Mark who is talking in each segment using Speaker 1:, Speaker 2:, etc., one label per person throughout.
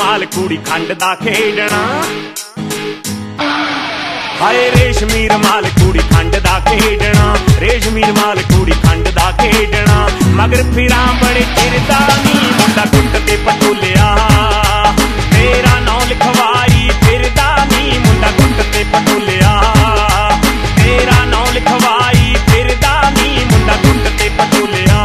Speaker 1: ਰਮਾਲ ਕੂੜੀ ਖੰਡ ਦਾ ਖੇਡਣਾ। ਹਾਏ ਰੇਸ਼ਮੀ ਰਮਾਲ ਕੂੜੀ ਖੰਡ ਦਾ ਖੇਡਣਾ, ਰੇਸ਼ਮੀ ਰਮਾਲ ਕੂੜੀ ਖੰਡ ਦਾ ਖੇਡਣਾ। ਮਗਰ ਫਿਰਾਂ ਬੜੇ ਚਿਰ ਦਾ ਨੀ ਮੁੰਡਾ ਗੁੱਟ ਤੇ ਪਟੋਲਿਆ, ਤੇਰਾ ਨਾਂ ਲਿਖਵਾਈ ਫਿਰਦਾ ਨੀ ਮੁੰਡਾ ਗੁੱਟ ਤੇ ਪਟੋਲਿਆ, ਤੇਰਾ ਨਾਂ ਲਿਖਵਾਈ ਫਿਰਦਾ ਨੀ ਮੁੰਡਾ ਗੁੱਟ ਤੇ ਪਟੋਲਿਆ।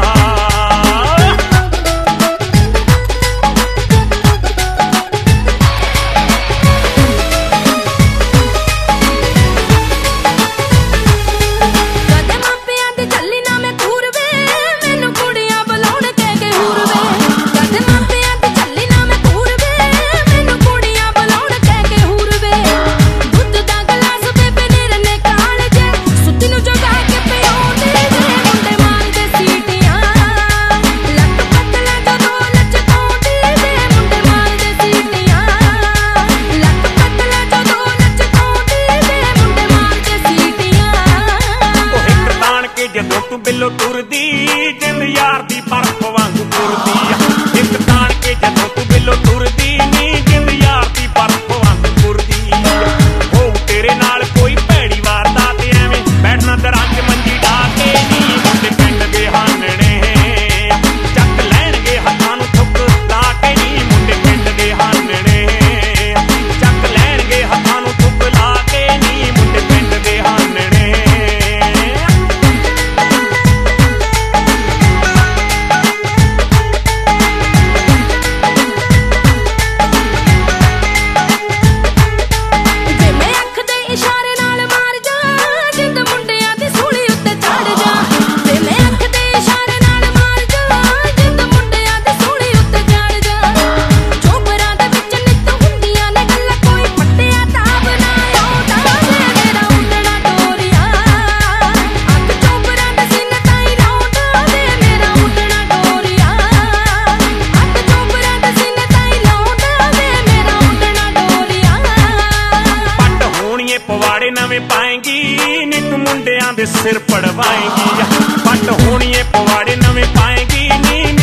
Speaker 1: ਜਦੋਂ ਤੂੰ ਬਿੱਲੋ ਟੁਰਦੀ ਜਿੰਦ ਯਾਰ ਦੀ ਬਰਫ਼ ਵਾਂਗੂ ਤੁਰਦੀ ਆ। ਇੱਕ ਤਾਣ ਕੇ ਜਦੋਂ ਤੂੰ ਬਿੱਲੋ ਟੁਰਦੀ ਨੀ ਜਿੰਦ ਯਾਰ ਦੀ ਬਰਫ਼ ਵਾਂਗੂ ਤੁਰਦੀ ਆ। ਹੋ ਤੇਰੇ ਨਾਲ ਕੋਈ ਭੈੜੀ ਵਾਰਦਾਤ ਐਵੇਂ ਬੈਠਣਾ ਦਰਾਂ 'ਚ ਮੰਜੀ ਢਾ ਕੇ ਨੀ ਮੁੰਡੇ ਪਿੰਡ ਦੇ ਹਾਨਣੇ ਚੱਕ ਲੈਣਗੇ ਹੱਥਾਂ ਨੂੰ ਥੁੱਕ ਲਾ ਕੇ ਨੀ ਮੁੰਡੇ ਪਿੰਡ ਦੇ ਹਾਨਣੇ ਚੱਕ ਲੈਣਗੇ ਹੱਥਾਂ ਨੂੰ ਥੁੱਕ ਲਾ ਕੇ ਨੀ ਮੁੰਡੇ ਪਿੰਡ ਦੇ ਹਾਨਣੇ। ਪਵਾੜੇ ਨਵੇਂ ਪਾਏਂਗੀ ਨੀ ਤੂੰ ਮੁੰਡਿਆਂ ਦੇ ਸਿਰ ਪੜਵਾਏਂਗੀ, ਪੱਟ ਹੋਣੀਏ ਪਵਾੜੇ ਨਵੇਂ ਪਾਏਂਗੀ ਨੀ